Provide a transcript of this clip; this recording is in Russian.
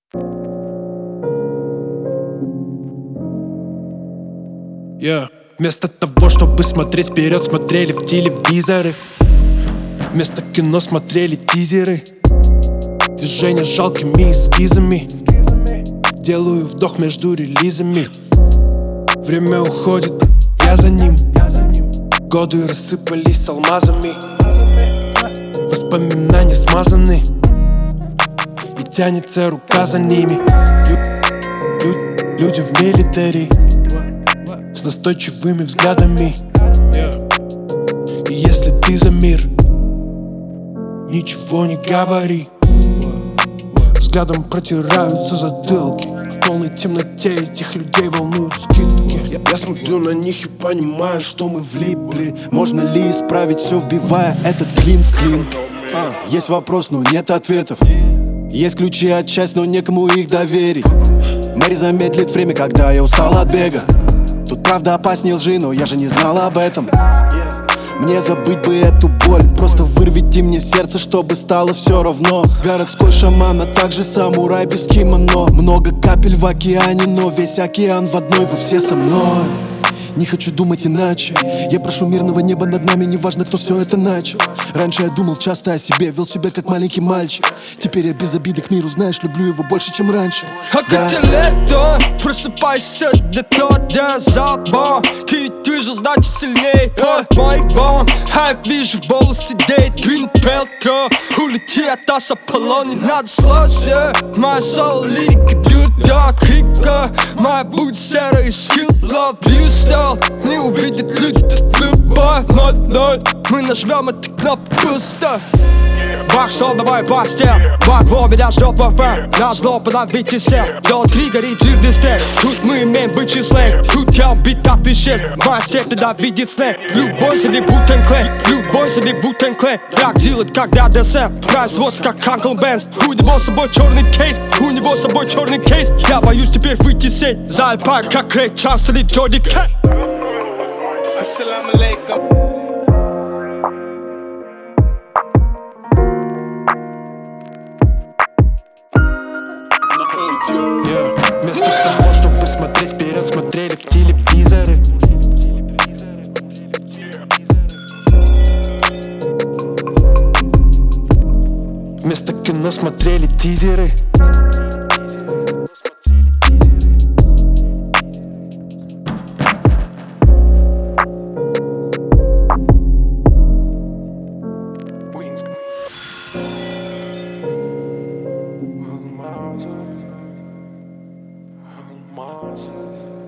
Вместо того, чтобы смотреть вперед, смотрели в телевизоры. Вместо кино смотрели тизеры. Движения жалкими эскизами. Делаю вдох между релизами. Время уходит, я за ним. Годы рассыпались алмазами. Воспоминания смазаны, и тянется рука за ними. Люди в милитари с настойчивыми взглядами. И если ты за мир, ничего не говори. Взглядом протираются затылки. В полной темноте этих людей волнуют скидки. Я смотрю на них и понимаю, что мы влипли. Можно ли исправить все, вбивая этот клин в клин? Есть вопрос, но нет ответов. Есть ключи от счастья, но некому их доверить. Мэри замедлит время, когда я устал от бега. Тут правда опаснее лжи, но я же не знал об этом. Мне забыть бы эту боль, просто вырвите мне сердце, чтобы стало все равно. Городской шаман, а также самурай без кимоно. Много капель в океане, но весь океан в одной, вы все со мной. Не хочу думать иначе. Я прошу мирного неба над нами, неважно, кто все это начал. Раньше я думал часто о себе, вел себя как маленький мальчик. Теперь я без обиды к миру, знаешь, люблю его больше, чем раньше. А где лето? Просыпайся, для да забор. Ты же значит сильнее от моего. А я вижу волосы, Gwyneth Paltrow. Улети от нас, Аполлон, не надо слаться. Моя соло лирика дюрт до крика. Моя будет серая скилл, love you style. Не увидят люди, тут любовь 0-0. Мы нажмем эту кнопку пусто. Бах, сон, давай постел. Бах, меня ждет ВФ. На зло подавите сел. Внутри горит жирный стек. Тут мы имеем бычий сленг. Тут я убит от исчез. Моя степь ненавидит снег. Любой за не Wu-Tang Clan. Любой за не Wu-Tang Clan. Драк делает, когда ДСМ. Производство как Uncle Benz. У него с собой черный кейс. У него с собой черный кейс. Я боюсь теперь выйти в сеть. За альпак, как Рэй Чарльз или Джоди Кэй. Ассаламу алейкум. Вместо того, чтобы смотреть вперед, смотрели в телевизоры. Вместо кино смотрели тизеры. Moses.